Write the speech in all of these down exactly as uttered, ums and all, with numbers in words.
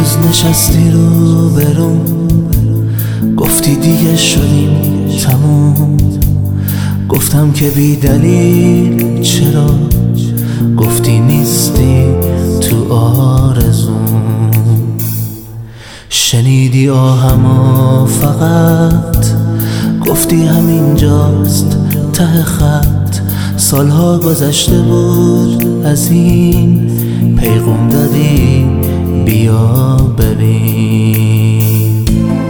روز نشستی رو برون، گفتی دیگه شدیم تموم. گفتم که بی دلیل چرا، گفتی نیستی تو آرزوم. شنیدی آهما فقط، گفتی همینجاست ته خط. سالها گذشته بود از این، پیغام دادی بیا ببین.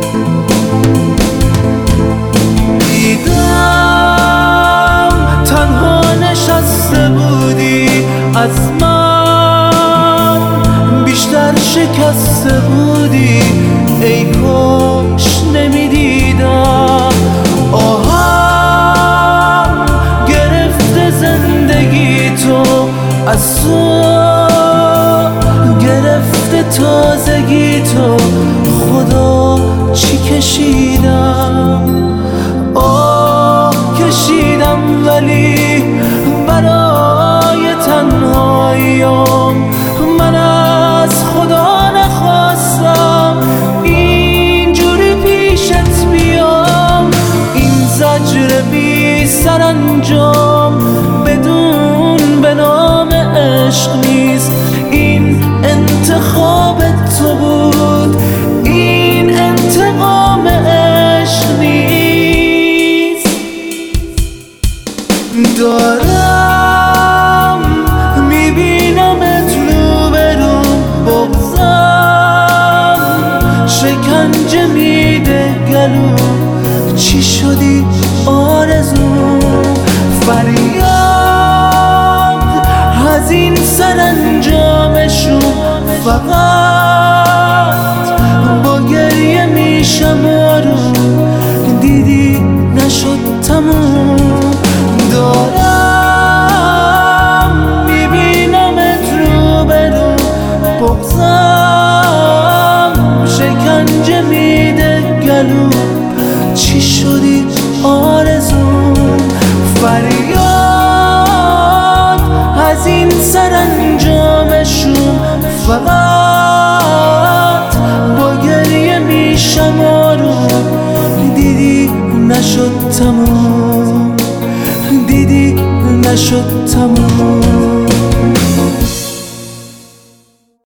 دیدم تنها نشسته بودی، از من بیشتر شکسته بودی. ای کاش نمیدیدم آهم گرفته زندگی تو، از تو گرفته تازگی تو. خدا چی کشیدم، آه کشیدم، ولی برای تنهاییام من از خدا نخواستم اینجوری پیشت بیام. این زجر بی سرانجام بدون به نام عشق نیست. این انتخاب تو بود، این انتقام عشق نیست. دارم میبینمت رو برون، بغضم شکنجه میده گلو. چی شدی آرزو؟ فریاد از این سرانجامشون، فقط با گریه میشم آروم. دیدی نشد تموم. دارم میبینمت رو برو، بغضم شکنجه میده گلو. چی شدی آرزو؟ فریاد از این سرانجامشون، فقط با گریه میشم آروم. دیدی نشد تموم، دیدی نشد تموم.